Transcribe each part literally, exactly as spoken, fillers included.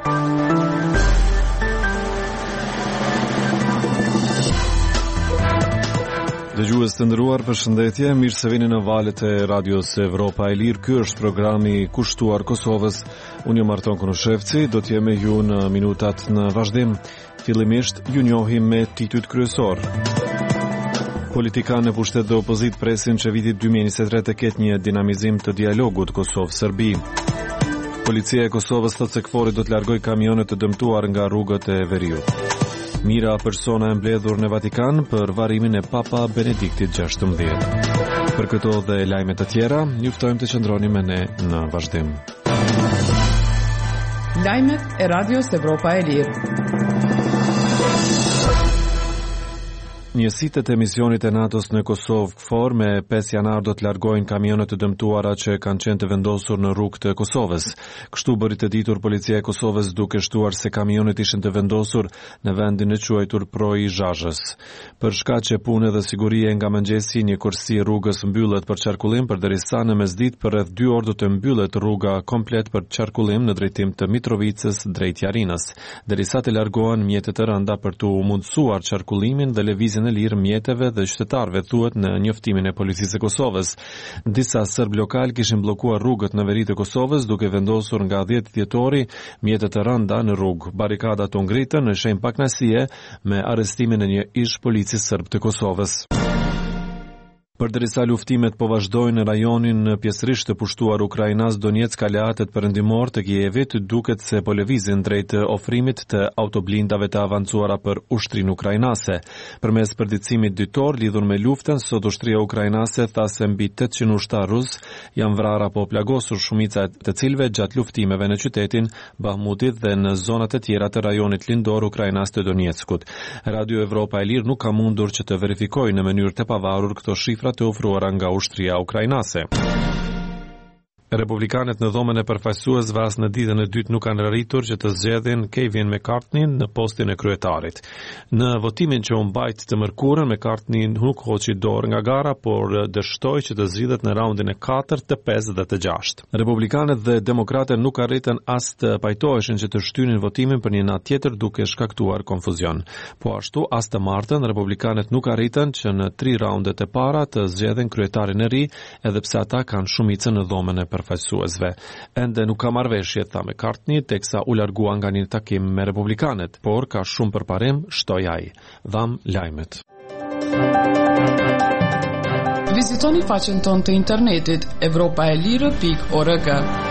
Dëgjues të nderuar, përshëndetje, mirë se vini në valët e Radios Evropa e Lirë. Ky është programi kushtuar Kosovës. Unë jam Arton Konoshevci, do të jem me ju në minutat në vazhdim. Fillimisht ju njohim me titujt kryesor. Politikanë e pushtet dhe opozit presin që viti dy mijë e njëzet e tre të ketë një dinamizim të dialogut Kosovë-Serbi. Policia e Kosovës thotë se KFOR-i do të largojë kamionet të dëmtuar nga rrugët e veriut. Mira persona e mbledhur në Vatikan për varimin e Papa Benediktit gjashtëmbëdhjetë. Për këto dhe lajme të tjera, ju ftojmë të qëndroni me ne në vazhdim. Lajmet e Radios Evropa e Lirë. Njësitë të emisionit e NATO-s në Kosovë KFOR me pesë janar do të largojnë kamionet të dëmtuara që kanë qenë të vendosur në rrugë të Kosovës. Kështu bëri të ditur policia e Kosovës duke shtuar se kamionet ishin të vendosur në vendin e quajtur Proi Zhazhës. Për shkaqe pune dhe sigurie nga mëngjesi, një kursi rrugës mbyllet për qarkullim, përderisa në mesditë për rreth dy orë do të mbyllet rruga komplet për qarkullim në drejtim të Mitrovicës drejt Jarinës, derisa të largohen mjetet e rënda për të mundësuar qarkullimin dhe lëvizjen e lirë mjeteve dhe qytetarëve, thuhet në njoftimin e policisë së Kosovës. Disa serb lokal kishin bllokuar rrugët në veri të Kosovës duke vendosur nga dhjetë dhjetori mjetet e rënda në rrugë. Barikadat u ngritën në shenjë pakënaqësie me arrestimin e një ish polici serb të Kosovës. Përderisa luftimet po vazhdojnë në rajonin pjesërisht të pushtuar ukrainas Donetsk, aleatët perëndimor të Kievit duket se po lëvizin drejt ofrimit të autoblindave të avancuara për ushtrinë ukrainase. Përmes përditësimit ditor lidhur me luftën, sot ushtria ukrainase tha se mbi tetëqind ushtar rus janë vrarë apo plagosur, shumica të cilëve gjatë luftimeve në qytetin Bahmutit dhe në zonat e tjera të rajonit lindor ukrainas të Donetskut. Radio Evropa e Lirë nuk ka mundur që të verifikojë në mënyrë të pavarur këto shifra të ofruara nga ushtria ukrainase. Republikanët në dhomën e përfaqësuesve as në ditën e dytë nuk kanë arritur që të zgjedhin Kevin McCarthy në postin e kryetarit. Në votimin që u mbajt të mërkurën, McCarthy nuk hoqi dorë nga gara, por dështoi që të zgjidhet në raundin e katërt, të pesë dhe të gjashtë. Republikanët dhe demokratët nuk arritën as të pajtoheshin që të shtynin votimin për një natë tjetër duke shkaktuar konfuzion. Po ashtu, as të martën, republikanët nuk arritën që në tri raundet e para të zgjedhin kryetarin e ri, edhe pse ata kanë shumicën në dhomën e përfaqësuesve. Ende nuk ka marrëveshje, tha McCarthy, teksa u largua nga një takim me republikanët, por ka shumë përparim, shtoi ai. Dham lajmet. Vizitoni faqen tonë të internetit evropaelire pikë org.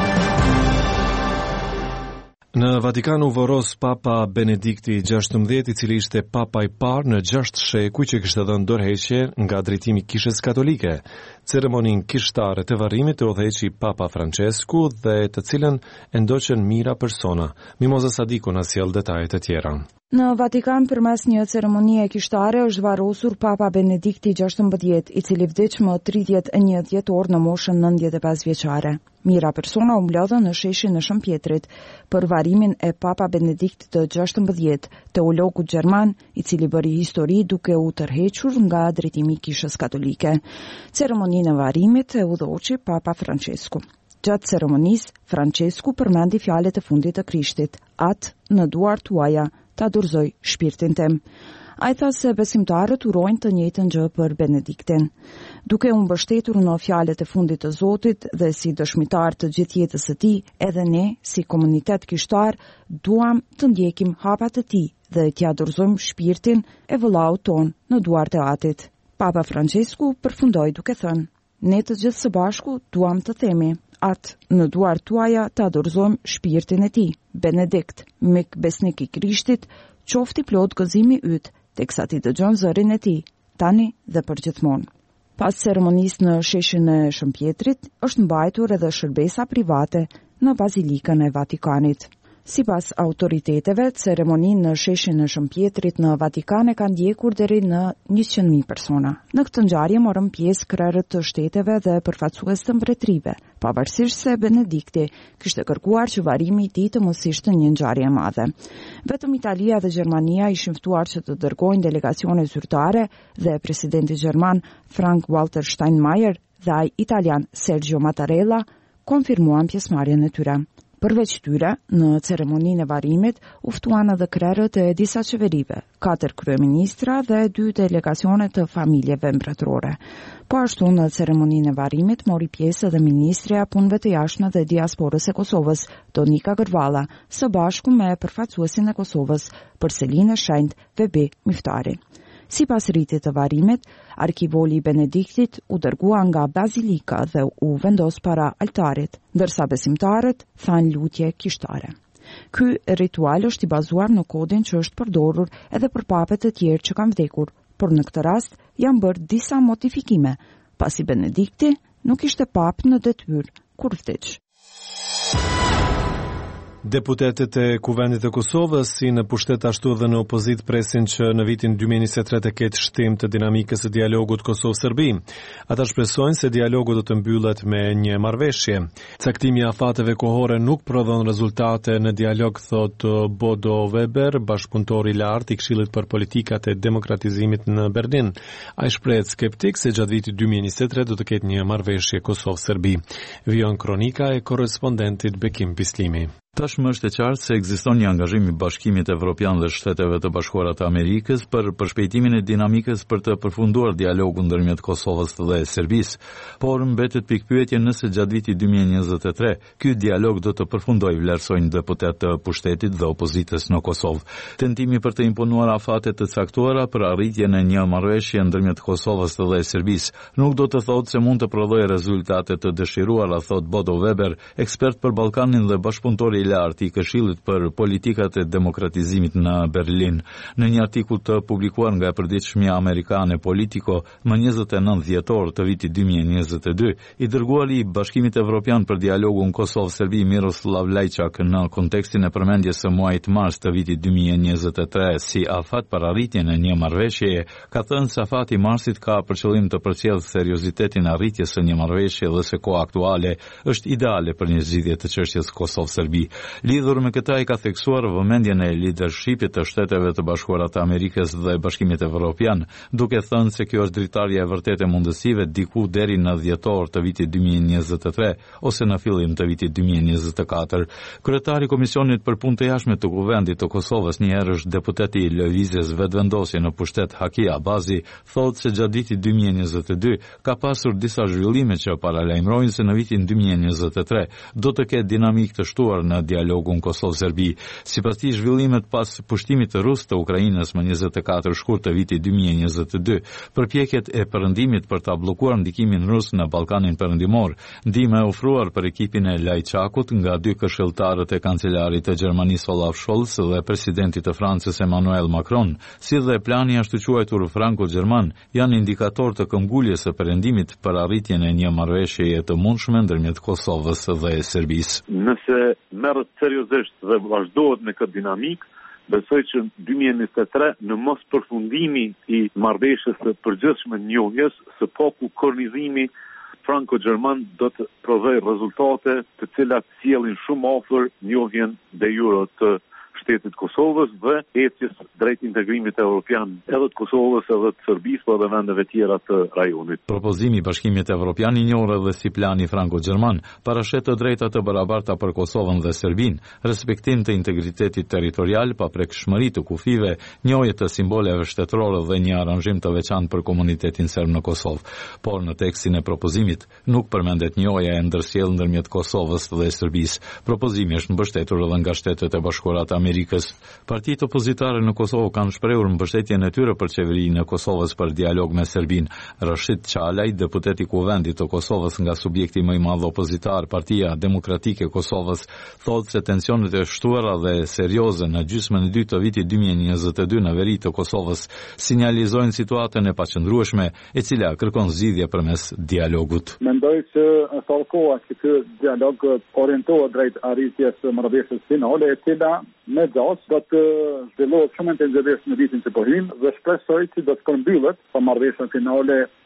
Në Vatikan u voros Papa Benedikti gjashtëmbëdhjetë, i cili ishte papa i parë në gjashtë shekuj që kishte dhënë dorëheqje nga drejtimi i Kishës Katolike. Ceremoninë kishtare të varrimit e udhëheqi Papa Francesku dhe të cilën e ndoqën mijëra persona. Mimoza Sadiku na sjell detajet e tjera. Në Vatikan, përmes një ceremonie kishtare, është varrosur Papa Benedikti gjashtëmbëdhjetë, i cili vdiq më tridhjetë e një dhjetor në moshën nëntëdhjetë e pesë vjeçare. Mijëra persona u mblodhën në sheshin në Shëmpjetrit për varimin e Papa Benediktit të gjashtëmbëdhjetë, teologu gjerman, i cili bëri histori duke u tërhequr nga drejtimi i Kishës Katolike. Ceremoninë e varrimit e udhëhoqi Papa Francesku. Gjatë ceremonisë, Francesku përmendi fjalët e fundit të Krishtit: "Atë në duart tuaja ta dorëzoj shpirtin tim." Ai tha se besimtarët urojnë të njëjtën gjë për Benediktin. Duke u mbështetur në fjalët e fundit të Zotit dhe si dëshmitar të gjithë jetës së tij, edhe ne, si komunitet kishtar, duam të ndjekim hapat e tij dhe t'ia dorëzojmë shpirtin e vëllaut ton në duart e Atit. Papa Francesku përfundoi duke thënë: "Ne të gjithë së bashku duam të themi: atë në duart tuaja ta dorëzojmë shpirtin e tij. Benedikt, mik besnik i Krishtit, qofti plot gëzimi yt, teksa ti dëgjon zërin e tij, tani dhe përgjithmonë." Pas ceremonisë në sheshin e Shëmpjetrit, është mbajtur edhe shërbesa private në Bazilikën e Vatikanit. Sipas autoriteteve, ceremoninë në sheshin e Shëmpjetrit në Vatikan e kanë ndjekur deri në njëqind mijë persona. Në këtë ngjarje morën pjesë krerët të shteteve dhe përfaqësues të mbretërive, pavarësisht se Benedikti kishte kërkuar që varrimi i tij të mos ishte një ngjarje e madhe. Vetëm Italia dhe Gjermania ishin ftuar që të dërgojnë delegacione zyrtare dhe presidenti gjerman Frank-Walter Steinmeier dhe ai italian Sergio Mattarella konfirmuan pjesëmarrjen e tyre. Përveç tyre, në ceremoninë e varimit u ftuan edhe krerët e disa qeverive, katër kryeministra dhe dy delegacione të familjeve mbretërore. Po ashtu në ceremoninë e varimit mori pjesë edhe ministrja punëve të jashtme dhe diasporës e Kosovës, Donika Gërvalla, së bashku me përfaqësuesin e Kosovës, Përselinë e Shenjtë Vebi Miftari. Si pas rritit të varimit, arkivoli Benediktit u dërgua nga bazilika dhe u vendos para altarit, ndërsa besimtarët thanë lutje kishtare. Ky ritual është i bazuar në kodin që është përdorur edhe për papet e tjerë që kanë vdekur, por në këtë rast janë bërë disa modifikime, pasi Benedikti nuk ishte pap në detyrë kur vdiq. Deputetët e Kuvendit të Kosovës, si në pushtet ashtu dhe në opozit, presin që në vitin dy mijë e njëzet e tre të ketë shtim të dinamikës së dialogut Kosovë-Serbi. Ata shpresojnë se dialogu do të mbyllet me një marrëveshje. Caktimi i afateve kohore nuk prodhon rezultate në dialog, thot Bodo Weber, bashkëpunëtor i lartë i Këshillit për Politikat e Demokratizimit në Berlin. Ai shprehet skeptik se gjatë vitit dy mijë e njëzet e tre do të ketë një marrëveshje Kosovë-Serbi. Vion kronika e korrespondentit Bekim Pislimi. Tashmë është e qartë se ekziston një angazhim i Bashkimit Evropian dhe Shteteve të Bashkuara të Amerikës për përshpejtimin e dinamikës për të përfunduar dialogun ndërmjet Kosovës dhe Serbisë, por mbetet pikpyetje nëse gjatë vitit dy mijë e njëzet e tre ky dialog do të përfundojë, vlerësojnë deputet të pushtetit dhe opozitës në Kosovë. Tentimi për të imponuar afate të caktuara për arritjen e një marrëveshje ndërmjet Kosovës dhe Serbisë nuk do të thotë se mund të prodhojë rezultate të dëshiruara, thot Bodo Weber, ekspert për Ballkanin dhe bashkëpunëtor i lartë i Këshillit për Politikat e Demokratizimit në Berlin. Në një artikull të publikuar nga e përditshmja amerikane Politico më njëzet e nëntë dhjetor të vitit dy mijë e njëzet e dy, i dërguari i Bashkimit Evropian për dialogun Kosovë-Serbi Miroslav Lajçak në kontekstin e përmendjes së muajit mars të vitit dy mijë e njëzet e tre si afat për arritjen e një marrëveshjeje, ka thënë se afati i marsit ka për qëllim të përcjellë seriozitetin e arritjes së një marrëveshje dhe se koha aktuale është ideale për një zgjidhje të çështjes Kosovë-Serbi. Lidhur me këta i ka theksuar vëmendjen e leadershipit të Shteteve të Bashkuara të Amerikës dhe Bashkimit Evropian, duke thënë se kjo është dritarja e vërtetë e mundësive diku deri në dhjetor të vitit dy mijë e njëzet e tre ose në fillim të vitit dy mijë e njëzet e katër. Kryetari i Komisionit për Punë të Jashtme të Kuvendit të Kosovës, një herë është deputeti i lëvizjes vetëvendosje në pushtet Haki Abazi, thotë se gjatë vitit dy mijë e njëzet e dy ka pasur disa zhvillime që paralajmërojnë se në vitin dy mijë e njëzet e tre do të ketë dinamikë të shtuar në dialogun Kosovë-Serbi. Sipas tij, zhvillimet pas pushtimit të rus të Ukrainës më njëzet e katër shkurt të vitit dy mijë e njëzet e dy, përpjekjet e perëndimit për ta bllokuar ndikimin rus në Ballkanin Perëndimor, ndihma e ofruar për ekipin e Lajçakut nga dy këshilltarët e kancelarit të Gjermanisë Olaf Scholz dhe presidentit të Francës Emmanuel Macron, si dhe plani ashtu quajtur franko-gjerman, janë indikator të këmbguljes së perëndimit për arritjen e një marrëveshjeje të mundshme ndërmjet Kosovës dhe Serbisë. Nëse merret seriozisht dhe vazhdohet me këtë dinamik, besoj që dy mijë e njëzet e tre në mos përfundimi i marrëveshjes së përgjithshme njohjes së paku kornizimi franko-gjerman do të prodhojë rezultate të cilat sjellin shumë afër njohjen de jure të shtetit Kosovës dhe ecjes drejt integrimit evropian edhe të Kosovës edhe të Serbisë por edhe vendeve tjera të rajonit. Propozimi i Bashkimit Evropian i njohur edhe si plani franko-gjerman parashet të drejta të barabarta për Kosovën dhe Serbinë, respektim të integritetit territorial, paprekshmëri të kufive, njohje të simboleve shtetërore dhe një aranzhim të veçantë për komunitetin serb në Kosovë. Por në tekstin e propozimit nuk përmendet njohja e ndërsjellë ndërmjet Kosovës dhe Serbisë. Propozimi është mbështetur edhe nga Shtetet e Bashkuara të Amerikës. Partitë opozitare në Kosovë kanë shprehur mbështetjen e tyre për qeverinë e Kosovës për dialog me Serbinë. Rashid Çalaj, deputet i Kuvendit të Kosovës nga subjekti më i madh opozitar, Partia Demokratike e Kosovës, thotë se tensionet e shtuara dhe serioze në gjysmën e dytë të vitit dy mijë e njëzet e dy në veri të Kosovës sinjalizojnë situatën e paqëndrueshme, e cila kërkon zgjidhje përmes dialogut. Mendoj se sa kohë që ky dialog orientohet drejt arritjes së marrëveshjes finale, e cila me gjatë do të zhvillohet shumë intensivisht në vitin që po hyn dhe shpresoj që do të përmbyllet pa marrëveshjen finale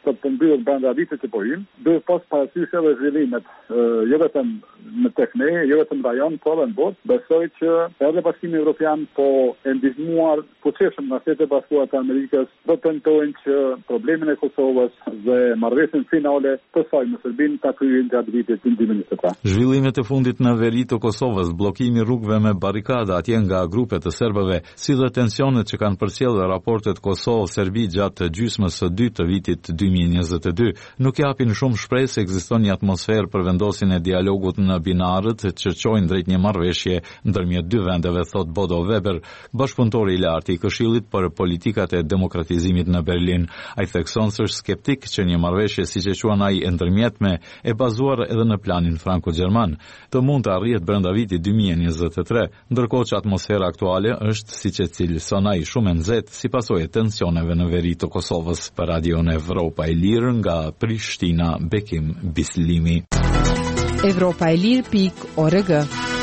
për të mbyllur brenda vitit që po hyn, duhet pas parasysh edhe zhvillimet jo vetëm në tek ne, jo vetëm rajon, por edhe në botë. Besoj që edhe Bashkimi Evropian po e ndihmuar fuqishëm nga Shtetet e Bashkuara të Amerikës do të tentojnë që problemin e Kosovës dhe marrëveshjen finale të saj me Serbinë ta kryejnë gjatë vitit dy mijë e njëzet e tre. Zhvillimet e fundit në veri të Kosovës, bllokimi rrugëve me barrikada atje nga grupet të serbëve, si dhe tensionet që kanë përcjellë raportet Kosovë-Serbi gjatë gjysmës së dytë të vitit dy mijë e njëzet e dy, nuk japin shumë shpresë se ekziston një atmosferë për vendosjen e dialogut në binarët që çojnë drejt një marrëveshje ndërmjet dy vendeve, thot Bodo Weber, bashkëpunëtori i lartë i Këshillit për politikat e demokratizimit në Berlin. Ai thekson se është skeptik që një marrëveshje siç e quan ai e ndërmjetme e bazuar edhe në planin franko-gjerman të mund të arrihet brenda vitit dy mijë e njëzet e tre, ndërkohë që atmosfera aktuale është siç e cilëson ai shumë e nxehtë si pasojë e tensioneve në veri të Kosovës. Për Radion Evropa e Lirë nga Prishtina, Bekim Bislimi. Evropa e Lirë pikë org.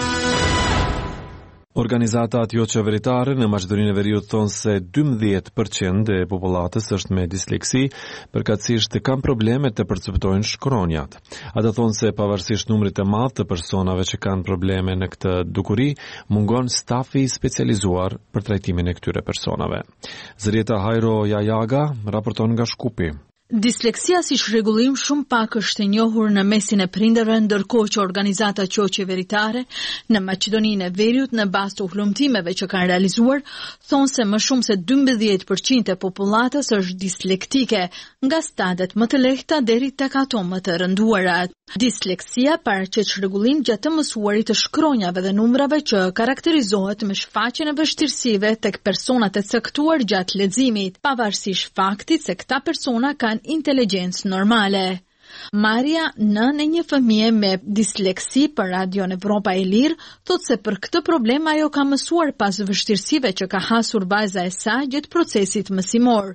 Organizatat jo qeveritare në Maqedoninë e Veriut thonë se dymbëdhjetë përqind e popullatës është me disleksi, përkatësisht kanë probleme të perceptojnë shkronjat. Ata thonë se pavarësisht numrit të madh të personave që kanë probleme në këtë dukuri, mungon stafi specializuar për trajtimin e këtyre personave. Zërieta Hajro Jajaga raporton nga Shkupi. Disleksia si shregullim shumë pak është e njohur në mesin e prindërve, ndërkohë që organizatat jo qeveritare në Maqedoninë e Veriut në bazë të ullumtimeve që kanë realizuar, thonë se më shumë se dymbëdhjetë përqind e popullatës është dislektike, nga stadet më të lehta deri tek ato më të rënduara. Disleksia paraqet shregullim gjatë të mësuarit të shkronjave dhe numrave që karakterizohet me shfaqjen e vështirësive tek personat e caktuar gjatë leximit, pavarësisht faktit se këta persona kanë inteligjencë normale. Maria, nën e një fëmije me disleksi për Radion Evropa e Lirë, thot se për këtë problem ajo ka mësuar pas vështirësive që ka hasur vajza e saj gjatë procesit mësimor.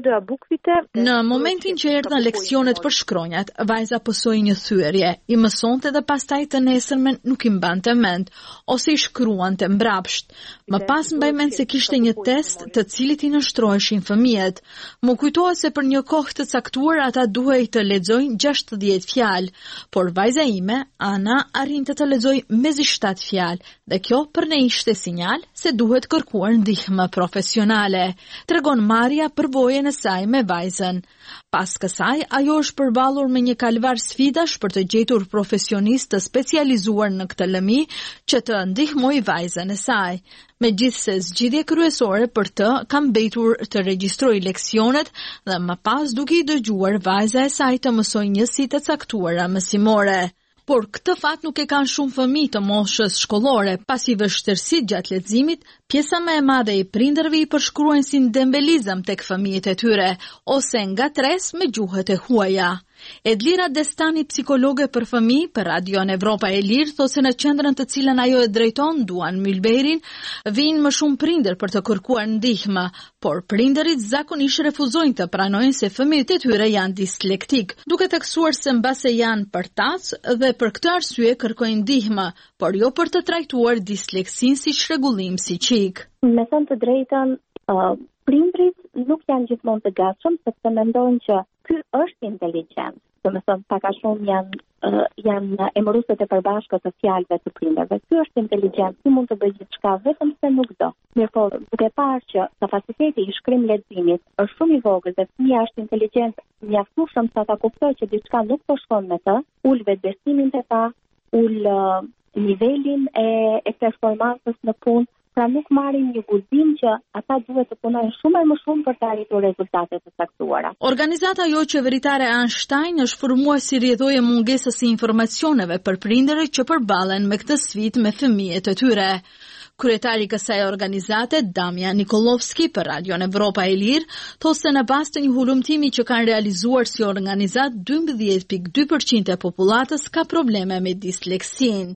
Në momentin që erdhën leksionet për shkronjat, vajza pësoi një thyerje, i mësonte dhe pastaj të nesërmen nuk i mbante mend, ose i shkruante mbrapsht. Më pas mbaj mend se kishte një test të cilit i nështroheshin fëmijët. Më kujtohet se për një kohë të caktuar ata duhej të lexojnë gjashtëdhjetë fjalë, por vajza ime, Ana, arrinte të lexojë mezi shtatë fjalë, dhe kjo për ne ishte sinjal se duhet kërkuar ndihmë profesionale, tregon Maria përvojën e saj me vajzën. Pas kësaj, ajo është përballur me një kalvar sfidash për të gjetur profesionistë të specializuar në këtë lëmi që të ndihmojë vajzën e saj. Megjithse zgjidhje kryesore për të ka mbetur të regjistrojë leksionet dhe më pas duke i dëgjuar vajza e saj të mësojë njësi të caktuara mësimore. Por këtë fat nuk e kanë shumë fëmijë të moshës shkollore, pasi vështirësitë gjatë leximit, pjesa më e madhe e prindërve i përshkruajnë si dembelizëm tek fëmijët e tyre, ose ngatres me gjuhët e huaja. Edlira Destani, psikologe për fëmijë për Radion Evropa e Lirë, thotë se në qendrën të cilën ajo e drejton, Duan Mylberin, vinë më shumë prindër për të kërkuar ndihmë, por prindërit zakonisht refuzojnë të pranojnë se fëmijët e tyre janë dislektik, duke theksuar se mbase janë përtac dhe për këtë arsye kërkojnë ndihmë, por jo për të trajtuar disleksin si shregullim psiqik. Me thënë të drejtën, uh, prindrit nuk janë gjithmonë të gatshëm, sepse mendojnë që ky është inteligjent. Do të thonë pak a shumë janë uh, janë emëruesit e përbashkët të fjalëve të prindërve. Ky është inteligjent, ky mund të bëjë diçka vetëm se nuk do. Mirpo, duke parë që kapaciteti i shkrim leximit është shumë i vogël dhe fëmia është inteligjent mjaftueshëm sa ta kuptojë që diçka nuk po shkon me të, ul vetbesimin te ta, ul uh, nivelin e, e performancës në punë. Pra nuk marrin një guzim që ata duhet të punojnë shumë e më shumë për të arritur rezultate të caktuara. Organizata jo qeveritare Einstein është formuar si rrjedhoje mungesës së informacioneve për prindërit që përballen me këtë sfidë me fëmijët e tyre. Kryetari i kësaj organizate, Damjan Nikolovski për Radion Evropa e Lirë, thotë se në bazë të një hulumtimi që kanë realizuar si organizat, dymbëdhjetë pikë dy përqind e popullatës ka probleme me disleksin.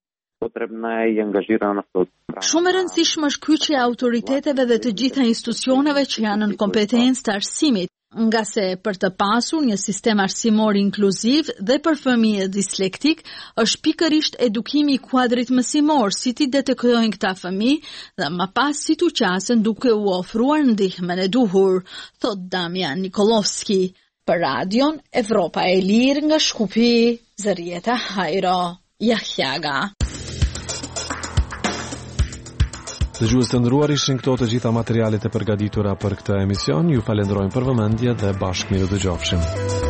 Shumë e rëndësishme është kyçja e autoriteteve dhe të gjitha institucioneve që janë në kompetencë të arsimit, nga se për të pasur një sistem arsimor inkluziv dhe për fëmijët dislektik është pikërisht edukimi i kuadrit mësimor, si ti detektojnë këta fëmijë dhe më pas si t'u qasen duke u ofruar ndihmën e duhur, thot Damjan Nikolovski. Për radion Evropa e Lirë nga Shkupi, Zërieta Hajro, Jahjaga. Dëgjues të nderuar, ishin këto të gjitha materialet e përgatitura për këtë emision. Ju falenderojmë për vëmendje dhe bashkë miru dëgjofshim.